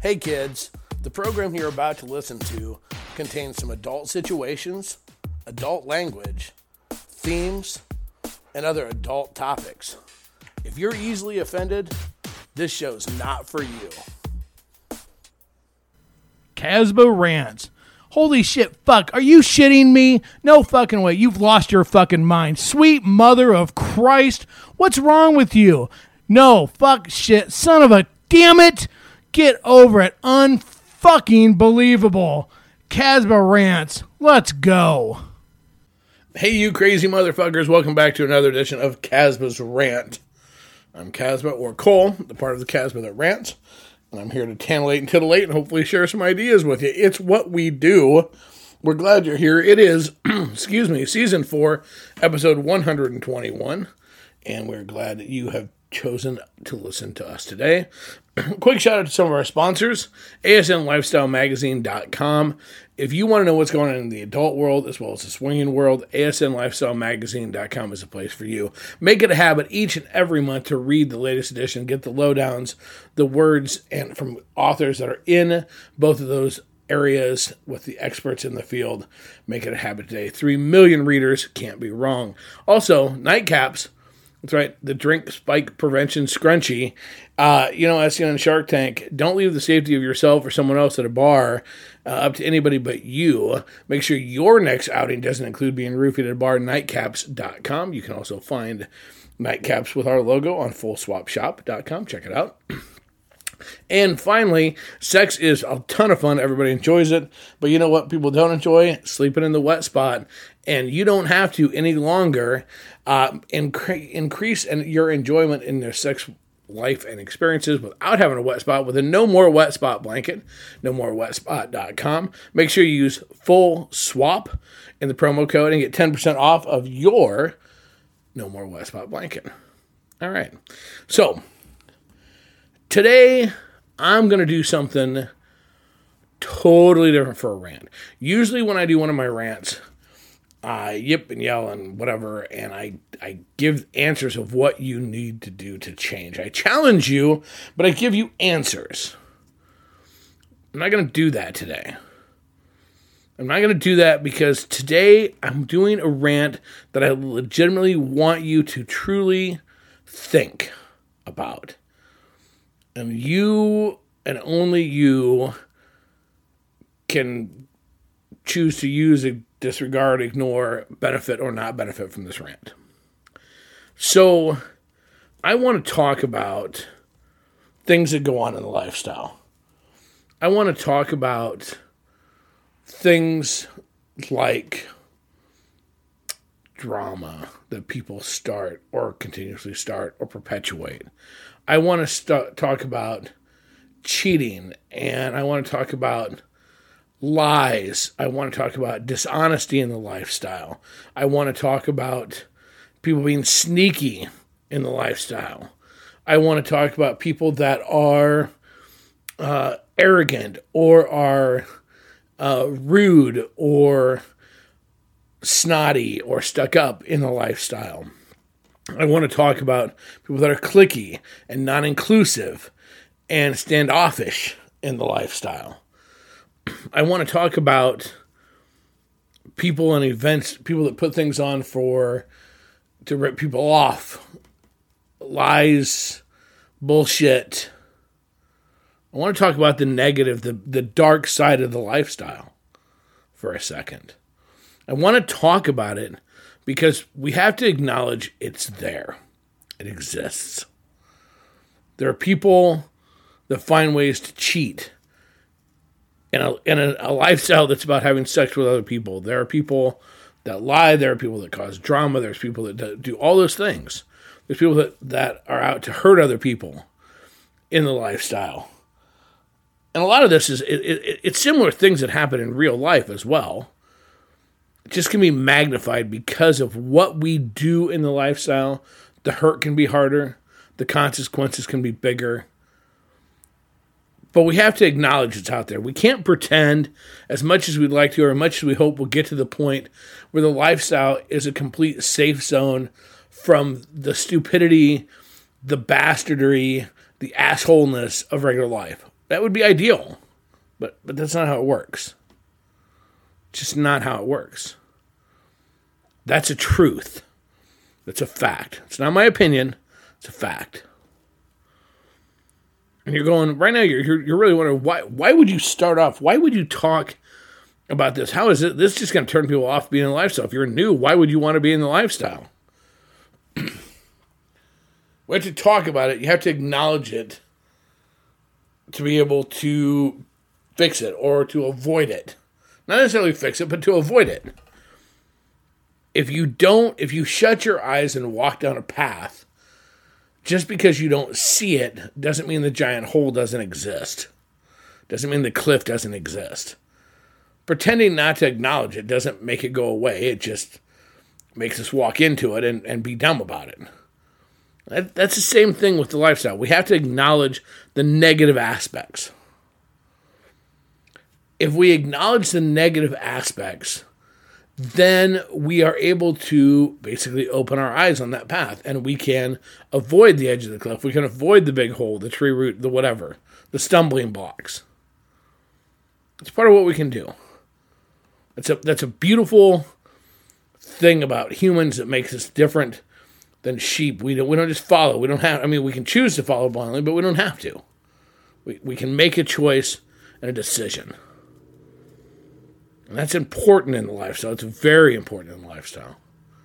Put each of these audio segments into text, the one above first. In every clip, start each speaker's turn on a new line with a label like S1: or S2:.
S1: Hey kids, the program you're about to listen to contains some adult situations, adult language, themes, and other adult topics. If you're easily offended, this show's not for you.
S2: Casbah Rants. Holy shit, fuck, are you shitting me? No fucking way, you've lost your fucking mind. Sweet mother of Christ, what's wrong with you? No, fuck shit, son of a damn it. Get over it, unfucking believable. Casbah Rants, let's go.
S1: Hey you crazy motherfuckers, welcome back to another edition of Casbah's Rant. I'm Casbah, or Cole, the part of the Casbah that rants. And I'm here to tantillate and titillate and hopefully share some ideas with you. It's what we do. We're glad you're here. It is, season 4, episode 121. And we're glad that you have chosen to listen to us today. Quick shout out to some of our sponsors, ASNLifestyleMagazine.com. If you want to know what's going on in the adult world as well as the swinging world, ASNLifestyleMagazine.com is a place for you. Make it a habit each and every month to read the latest edition, get the lowdowns, the words, and from authors that are in both of those areas with the experts in the field. Make it a habit today. 3 million readers, can't be wrong. Also, Nightcaps. That's right, the drink spike prevention scrunchie. As seen on Shark Tank, don't leave the safety of yourself or someone else at a bar up to anybody but you. Make sure your next outing doesn't include being roofied at a bar. Nightcaps.com. You can also find nightcaps with our logo on fullswapshop.com. Check it out. And finally, sex is a ton of fun. Everybody enjoys it. But you know what people don't enjoy? Sleeping in the wet spot. And you don't have to any longer increase your enjoyment in their sex life and experiences without having a wet spot with a No More Wet Spot blanket, nomorewetspot.com. Make sure you use full swap in the promo code and get 10% off of your No More Wet Spot blanket. All right. So today I'm going to do something totally different for a rant. Usually when I do one of my rants, I yip and yell and whatever, and I give answers of what you need to do to change. I challenge you, but I give you answers. I'm not going to do that today. I'm not going to do that because today I'm doing a rant that I legitimately want you to truly think about. And you, and only you, can choose to use a disregard, ignore, benefit, or not benefit from this rant. So, I want to talk about things that go on in the lifestyle. I want to talk about things like drama that people start or continuously start or perpetuate. I want to talk about cheating, and I want to talk about lies. I want to talk about dishonesty in the lifestyle. I want to talk about people being sneaky in the lifestyle. I want to talk about people that are arrogant or are rude or snotty or stuck up in the lifestyle. I want to talk about people that are cliquey and non-inclusive and standoffish in the lifestyle. I want to talk about people and events, people that put things on to rip people off, lies, bullshit. I want to talk about the negative, the dark side of the lifestyle for a second. I want to talk about it because we have to acknowledge it's there. It exists. There are people that find ways to cheat in a lifestyle that's about having sex with other people. There are people that lie. There are people that cause drama. There's people that do all those things. There's people that are out to hurt other people in the lifestyle. And a lot of this it's similar things that happen in real life as well. It just can be magnified because of what we do in the lifestyle. The hurt can be harder. The consequences can be bigger. But we have to acknowledge it's out there. We can't pretend as much as we'd like to or as much as we hope we'll get to the point where the lifestyle is a complete safe zone from the stupidity, the bastardry, the assholeness of regular life. That would be ideal, but that's not how it works. Just not how it works. That's a truth. That's a fact. It's not my opinion. It's a fact. And you're going right now. You're really wondering why would you start off? Why would you talk about this? How is it? This is just going to turn people off being in the lifestyle. If you're new, why would you want to be in the lifestyle? We have to talk about it. You have to acknowledge it to be able to fix it or to avoid it. Not necessarily fix it, but to avoid it. If you shut your eyes and walk down a path, just because you don't see it doesn't mean the giant hole doesn't exist. Doesn't mean the cliff doesn't exist. Pretending not to acknowledge it doesn't make it go away. It just makes us walk into it and be dumb about it. That's the same thing with the lifestyle. We have to acknowledge the negative aspects. If we acknowledge the negative aspects, then we are able to basically open our eyes on that path, and we can avoid the edge of the cliff. We can avoid the big hole, the tree root, the whatever, the stumbling blocks. It's part of what we can do. That's a beautiful thing about humans that makes us different than sheep. We don't just follow. We don't have. I mean, we can choose to follow blindly, but we don't have to. We can make a choice and a decision. And that's important in the lifestyle. It's very important in the lifestyle.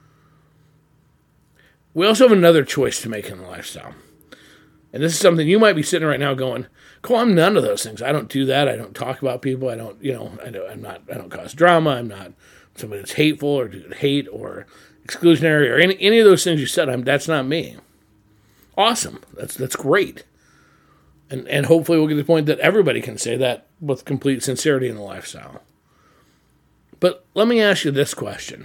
S1: We also have another choice to make in the lifestyle. And this is something you might be sitting right now going, Cole, I'm none of those things. I don't do that. I don't talk about people. I don't cause drama. I'm not somebody that's hateful or hate or exclusionary or any of those things you said. That's not me. Awesome. That's great. And hopefully we'll get to the point that everybody can say that with complete sincerity in the lifestyle. But let me ask you this question.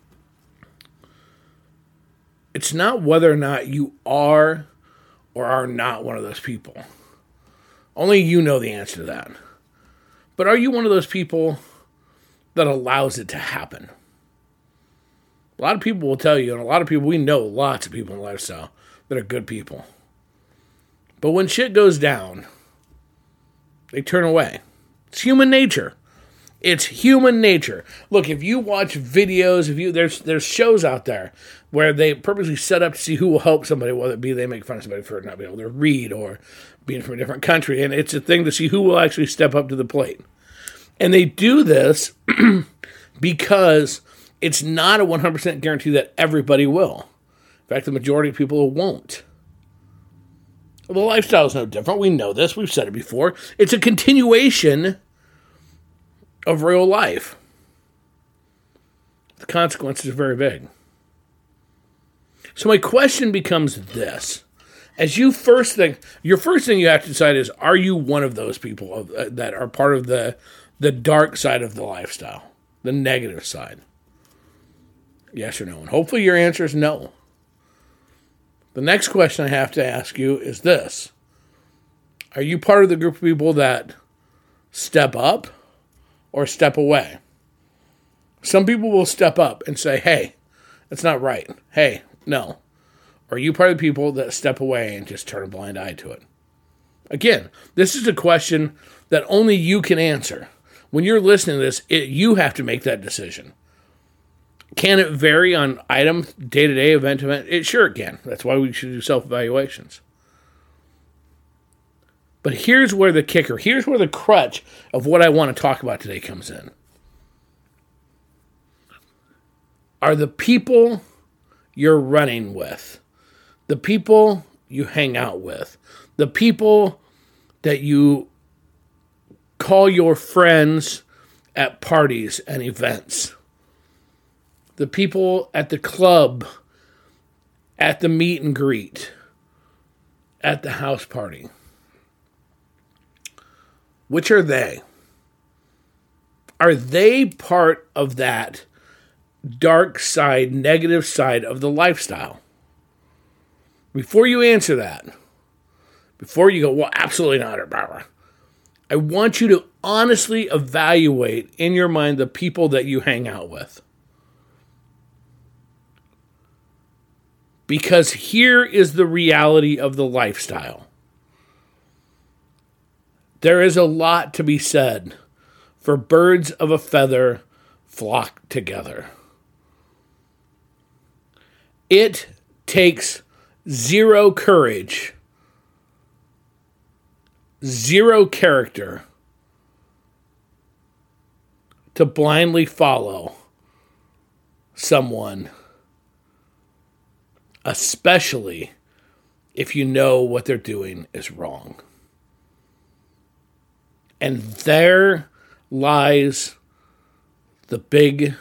S1: It's not whether or not you are or are not one of those people. Only you know the answer to that. But are you one of those people that allows it to happen? A lot of people will tell you, and a lot of people, we know lots of people in the lifestyle that are good people. But when shit goes down, they turn away. It's human nature. It's human nature. Look, if you watch videos, there's shows out there where they purposely set up to see who will help somebody, whether it be they make fun of somebody for not being able to read or being from a different country, and it's a thing to see who will actually step up to the plate. And they do this because it's not a 100% guarantee that everybody will. In fact, the majority of people won't. Well, the lifestyle is no different. We know this. We've said it before. It's a continuation of real life. The consequences are very big. So my question becomes this. As your first thing you have to decide is, are you one of those people that are part of the dark side of the lifestyle? The negative side? Yes or no? And hopefully your answer is no. The next question I have to ask you is this. Are you part of the group of people that step up or step away? Some people will step up and say, hey, that's not right. Hey, no. Or are you part of the people that step away and just turn a blind eye to it? Again, this is a question that only you can answer. When you're listening to this, you have to make that decision. Can it vary on item, day-to-day, event to event? It sure can. That's why we should do self-evaluations. But here's where the kicker, here's where the crutch of what I want to talk about today comes in. Are the people you're running with, the people you hang out with, the people that you call your friends at parties and events, the people at the club, at the meet and greet, at the house party, which are they? Are they part of that dark side, negative side of the lifestyle? Before you answer that, before you go, well, absolutely not, I want you to honestly evaluate in your mind the people that you hang out with. Because here is the reality of the lifestyle. There is a lot to be said for birds of a feather flock together. It takes zero courage, zero character to blindly follow someone, especially if you know what they're doing is wrong. And there lies the big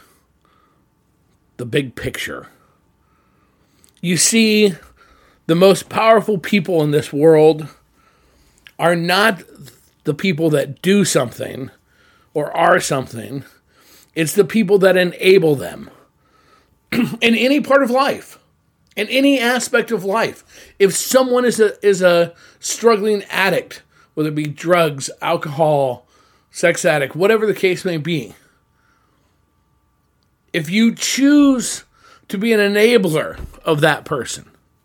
S1: picture. You see, the most powerful people in this world are not the people that do something or are something. It's the people that enable them in any part of life, in any aspect of life. If someone is a struggling addict, whether it be drugs, alcohol, sex addict, whatever the case may be, if you choose to be an enabler of that person,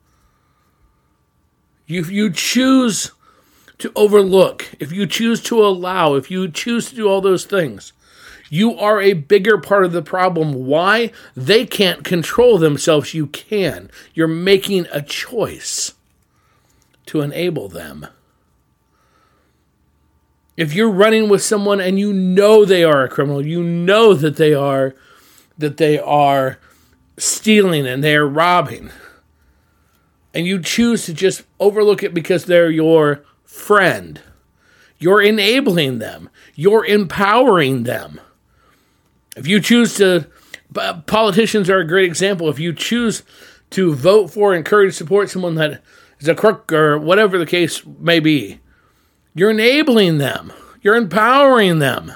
S1: if you choose to overlook, if you choose to allow, if you choose to do all those things, you are a bigger part of the problem. Why? They can't control themselves. You can. You're making a choice to enable them. If you're running with someone and you know they are a criminal, you know that they are stealing and they are robbing, and you choose to just overlook it because they're your friend, you're enabling them. You're empowering them. If you choose to, politicians are a great example. If you choose to vote for, encourage, support someone that is a crook or whatever the case may be, you're enabling them. You're empowering them.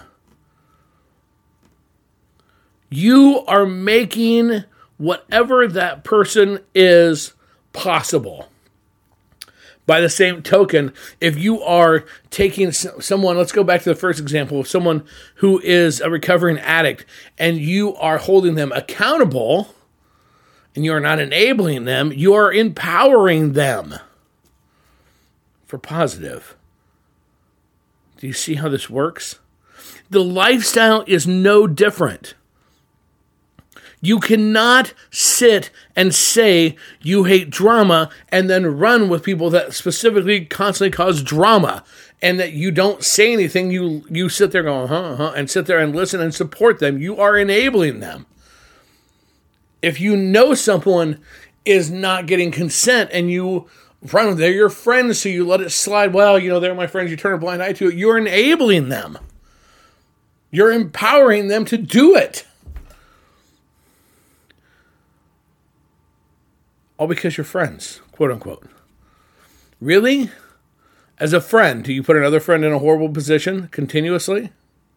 S1: You are making whatever that person is possible. By the same token, if you are taking someone, let's go back to the first example of someone who is a recovering addict, and you are holding them accountable, and you are not enabling them, you are empowering them for positive. Do you see how this works? The lifestyle is no different. You cannot sit and say you hate drama and then run with people that specifically constantly cause drama, and that you don't say anything. You sit there going, and sit there and listen and support them. You are enabling them. If you know someone is not getting consent and you run, they're your friends, so you let it slide. Well, they're my friends. You turn a blind eye to it. You're enabling them. You're empowering them to do it. All because you're friends, quote unquote. Really? As a friend, do you put another friend in a horrible position continuously?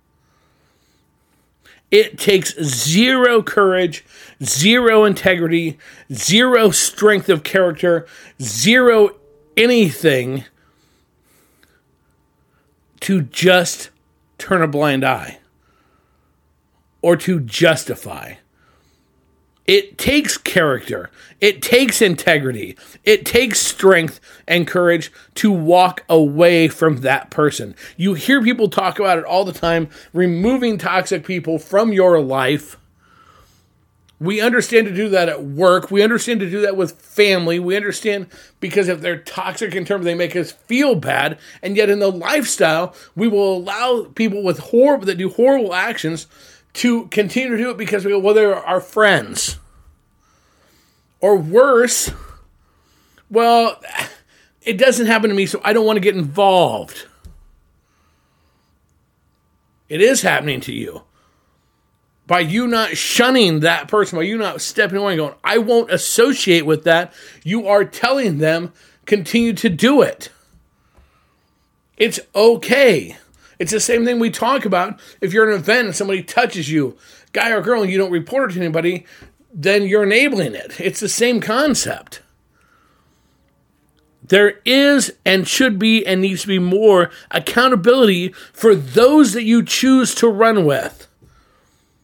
S1: It takes zero courage, zero integrity, zero strength of character, zero anything to just turn a blind eye or to justify. It takes character. It takes integrity. It takes strength and courage to walk away from that person. You hear people talk about it all the time, removing toxic people from your life. We understand to do that at work. We understand to do that with family. We understand because if they're toxic in terms they make us feel bad, and yet in the lifestyle, we will allow people with that do horrible actions to continue to do it because we go, well, they're our friends. Or worse, well, it doesn't happen to me, so I don't want to get involved. It is happening to you. By you not shunning that person, by you not stepping away and going, I won't associate with that, you are telling them, continue to do it. It's okay. It's the same thing we talk about. If you're at an event and somebody touches you, guy or girl, and you don't report it to anybody, then you're enabling it. It's the same concept. There is and should be and needs to be more accountability for those that you choose to run with.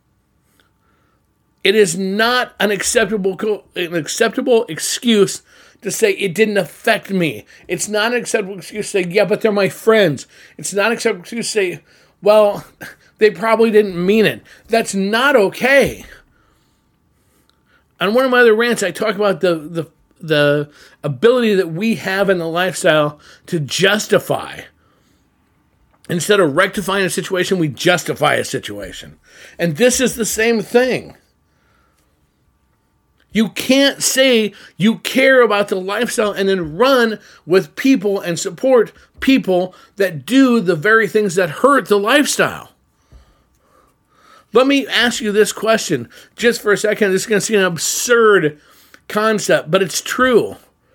S1: It is not an acceptable excuse to say it didn't affect me. It's not an acceptable excuse to say, yeah, but they're my friends. It's not an acceptable excuse to say, well, they probably didn't mean it. That's not okay. On one of my other rants, I talk about the ability that we have in the lifestyle to justify. Instead of rectifying a situation, we justify a situation. And this is the same thing. You can't say you care about the lifestyle and then run with people and support people that do the very things that hurt the lifestyle. Let me ask you this question just for a second. This is going to seem an absurd concept, but it's true.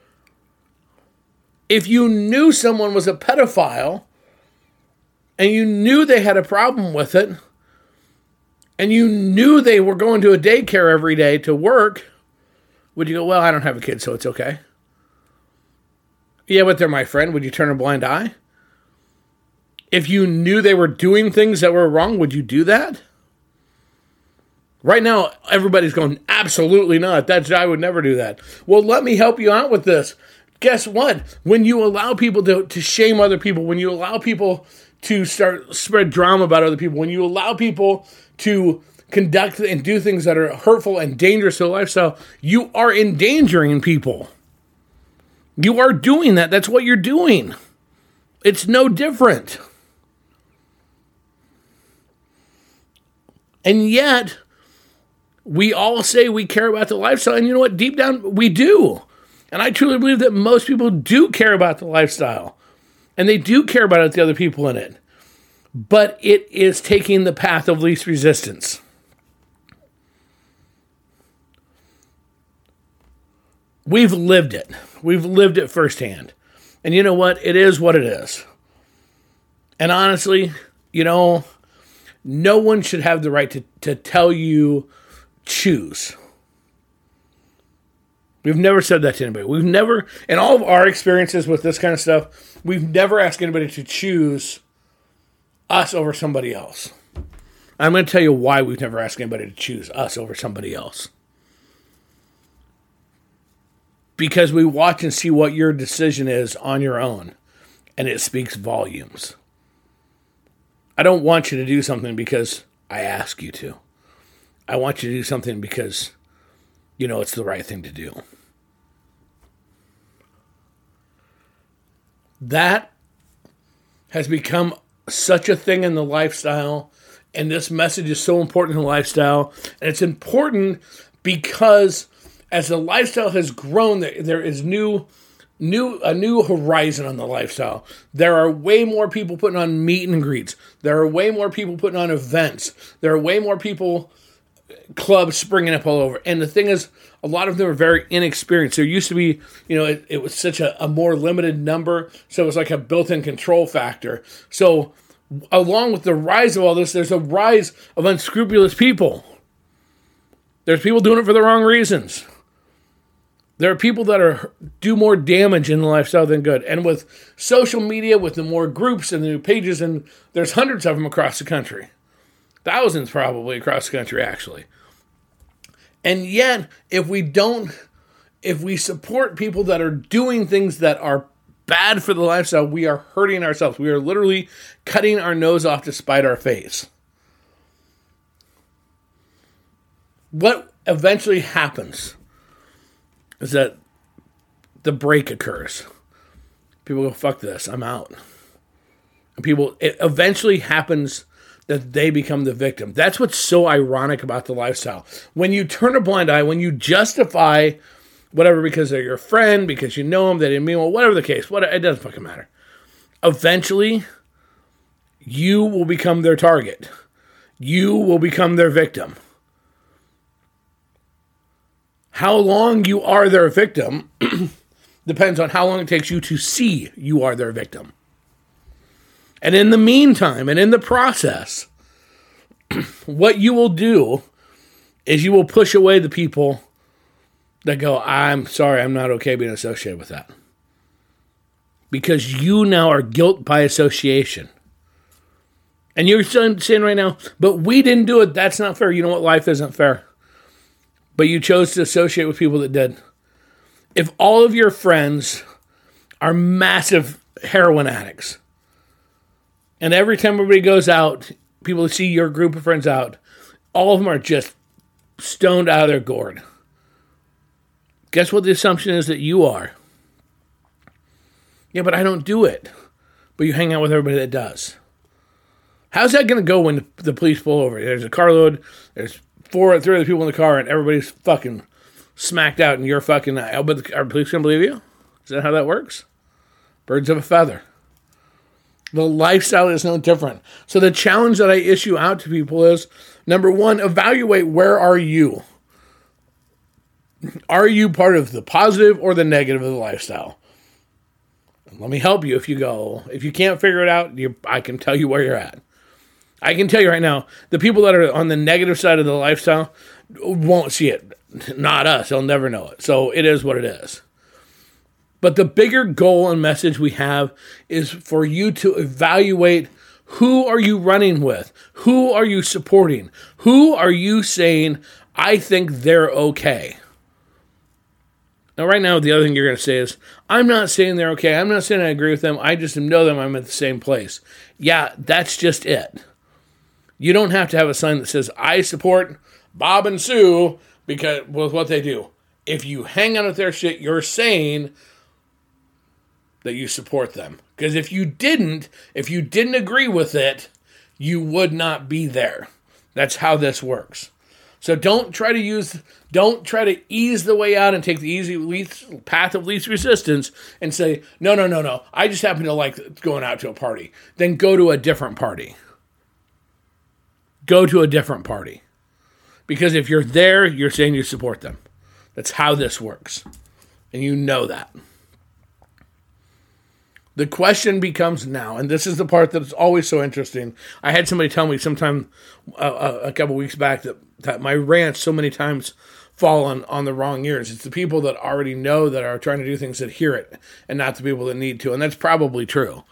S1: If you knew someone was a pedophile and you knew they had a problem with it and you knew they were going to a daycare every day to work, would you go, well, I don't have a kid, so it's okay? Yeah, but they're my friend. Would you turn a blind eye? If you knew they were doing things that were wrong, would you do that? Right now, everybody's going, absolutely not. I would never do that. Well, let me help you out with this. Guess what? When you allow people to shame other people, when you allow people to spread drama about other people, when you allow people to conduct and do things that are hurtful and dangerous to the lifestyle, you are endangering people. You are doing that. That's what you're doing. It's no different. And yet, we all say we care about the lifestyle, and you know what? Deep down, we do. And I truly believe that most people do care about the lifestyle. And they do care about the other people in it. But it is taking the path of least resistance. We've lived it. We've lived it firsthand. And you know what? It is what it is. And honestly, no one should have the right to tell you choose. We've never said that to anybody. We've never, in all of our experiences with this kind of stuff, we've never asked anybody to choose us over somebody else. I'm going to tell you why we've never asked anybody to choose us over somebody else. Because we watch and see what your decision is on your own, and it speaks volumes. I don't want you to do something because I ask you to. I want you to do something because it's the right thing to do. That has become such a thing in the lifestyle, and this message is so important in the lifestyle, and it's important because as the lifestyle has grown, there is a new horizon on the lifestyle. There are way more people putting on meet and greets. There are way more people putting on events. There are way more people, clubs springing up all over. And the thing is, a lot of them are very inexperienced. There used to be, it was such a more limited number, so it was like a built-in control factor. So along with the rise of all this, there's a rise of unscrupulous people. There's people doing it for the wrong reasons. There are people that do more damage in the lifestyle than good. And with social media, with the more groups and the new pages, and there's hundreds of them across the country. Thousands probably across the country, actually. And yet, if we support people that are doing things that are bad for the lifestyle, we are hurting ourselves. We are literally cutting our nose off to spite our face. What eventually happens is that the break occurs. People go, fuck this, I'm out. And it eventually happens that they become the victim. That's what's so ironic about the lifestyle. When you turn a blind eye, when you justify whatever because they're your friend, because you know them, they didn't mean well, whatever the case, it doesn't fucking matter. Eventually, you will become their target. You will become their victim. How long you are their victim depends on how long it takes you to see you are their victim. And in the meantime, and in the process, what you will do is you will push away the people that go, I'm sorry, I'm not okay being associated with that. Because you now are guilt by association. And you're saying right now, but we didn't do it, that's not fair. You know what? Life isn't fair. But you chose to associate with people that did. If all of your friends are massive heroin addicts, and every time everybody goes out, people see your group of friends out, all of them are just stoned out of their gourd. Guess what the assumption is that you are? Yeah, but I don't do it. But you hang out with everybody that does. How's that going to go when the police pull over? There's a carload, there's 3 other people in the car, and everybody's fucking smacked out, and you're fucking, but are police going to believe you? Is that how that works? Birds of a feather. The lifestyle is no different. So the challenge that I issue out to people is, number one, evaluate where are you? Are you part of the positive or the negative of the lifestyle? Let me help you if you can't figure it out, I can tell you where you're at. I can tell you right now, the people that are on the negative side of the lifestyle won't see it. Not us. They'll never know it. So it is what it is. But the bigger goal and message we have is for you to evaluate who are you running with? Who are you supporting? Who are you saying, I think they're okay? Now, right now, the other thing you're going to say is, I'm not saying they're okay. I'm not saying I agree with them. I just know them. I'm at the same place. Yeah, that's just it. You don't have to have a sign that says, I support Bob and Sue because with what they do. If you hang out with their shit, you're saying that you support them. Because if you didn't agree with it, you would not be there. That's how this works. So don't try to ease the way out and take the path of least resistance and say, no, I just happen to like going out to a party. Then go to a different party. Go to a different party. Because if you're there, you're saying you support them. That's how this works. And you know that. The question becomes now, and this is the part that's always so interesting. I had somebody tell me sometime a couple weeks back that my rants so many times fall on the wrong ears. It's the people that already know that are trying to do things that hear it, and not the people that need to, and that's probably true.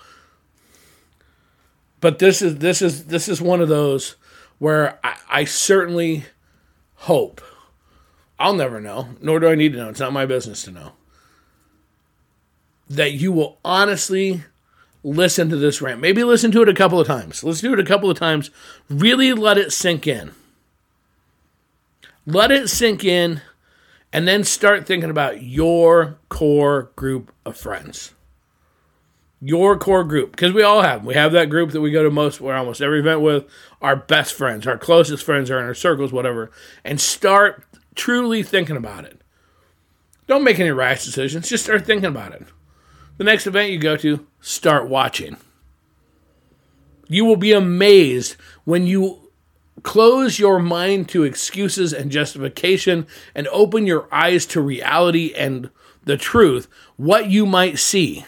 S1: But this is one of those where I certainly hope, I'll never know, nor do I need to know, it's not my business to know, that you will honestly listen to this rant. Maybe listen to it a couple of times. Listen to it a couple of times. Really let it sink in. Let it sink in, and then start thinking about your core group of friends. Your core group, because we all have them. We have that group that we go to almost every event with, our best friends, our closest friends are in our circles, whatever, and start truly thinking about it. Don't make any rash decisions. Just start thinking about it. The next event you go to, start watching. You will be amazed when you close your mind to excuses and justification and open your eyes to reality and the truth, what you might see.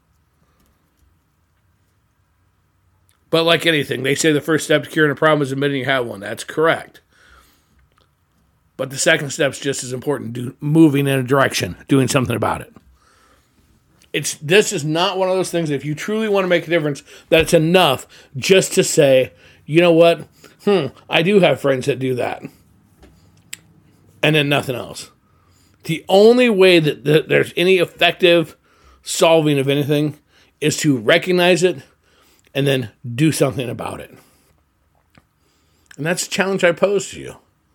S1: But like anything, they say the first step to curing a problem is admitting you have one. That's correct. But the second step is just as important, moving in a direction, doing something about it. This is not one of those things that if you truly want to make a difference, that it's enough just to say, you know what, I do have friends that do that. And then nothing else. The only way that there's any effective solving of anything is to recognize it and then do something about it. And that's the challenge I pose to you.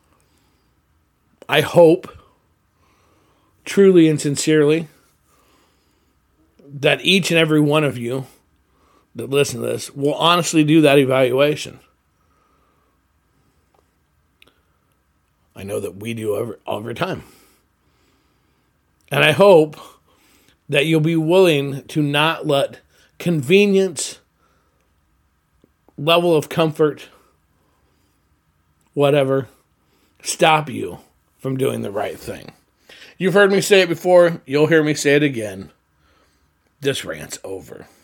S1: I hope, truly and sincerely, that each and every one of you that listen to this will honestly do that evaluation. I know that we do every time. And I hope that you'll be willing to not let convenience, level of comfort, whatever, stop you from doing the right thing. You've heard me say it before. You'll hear me say it again. This rant's over.